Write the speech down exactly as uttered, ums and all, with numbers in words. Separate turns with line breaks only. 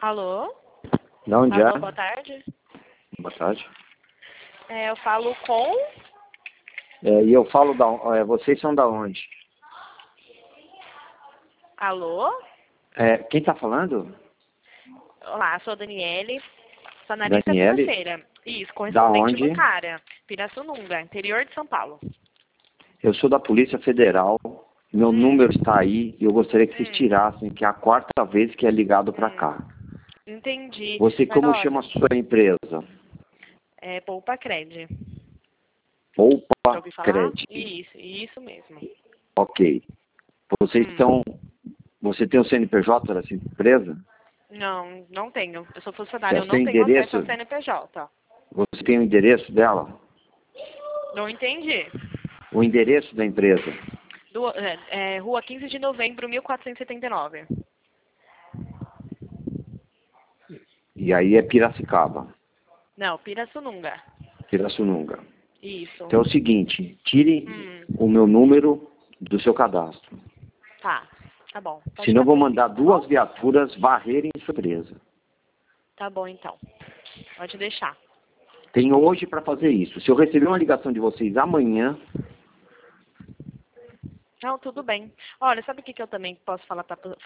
Alô?
De onde
Alô,
é?
boa tarde.
Boa tarde.
É, eu falo com...
É, e eu falo da... É, vocês são da onde?
Alô?
É, quem está falando?
Olá, sou a Daniele, sou analista
Daniele?
financeira. Isso,
Da
correspondente
onde?
bancária. Pirassununga, interior de São Paulo.
Eu sou da Polícia Federal. Meu
Hum.
número está aí e eu gostaria que vocês
Hum.
tirassem, que é a quarta vez que é ligado para
Hum.
cá.
Entendi.
Você,
Mas
como
olha,
chama a sua empresa?
é Poupa Cred. Já
Poupa
ouviu falar?
Cred.
Isso, isso mesmo.
Ok. Vocês
Hum.
estão... Você tem o C N P J dessa empresa?
Não, não tenho. Eu sou funcionária,
Você
eu não
tem
tenho acesso ao
endereço?
C N P J.
Você tem o endereço dela?
Não entendi.
O endereço da empresa?
Do, é, é, Rua quinze de novembro, mil quatrocentos e setenta e nove.
E aí é Piracicaba,
Não, Pirassununga.
Pirassununga.
Isso.
Então é o seguinte, tire
Hum,
o meu número do seu cadastro.
tá. Tá bom. Pode
Senão eu vou
fazer
mandar
isso, tá
duas
bom?
viaturas varrerem sua empresa.
Tá bom, então. Pode deixar.
Tenho hoje para fazer isso. Se eu receber uma ligação de vocês amanhã,
Não, tudo bem. Olha, sabe o que, que eu também posso falar para